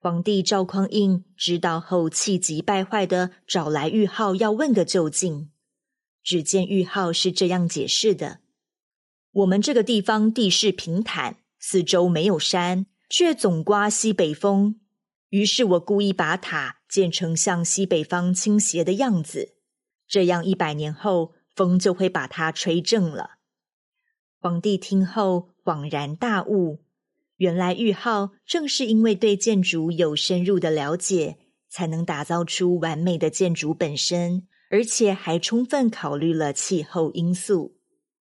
皇帝赵匡胤知道后气急败坏地找来玉浩要问个究竟。只见玉浩是这样解释的：我们这个地方地势平坦，四周没有山，却总刮西北风，于是我故意把塔建成向西北方倾斜的样子，这样100年后风就会把它吹正了。皇帝听后恍然大悟，原来玉浩正是因为对建筑有深入的了解，才能打造出完美的建筑本身，而且还充分考虑了气候因素。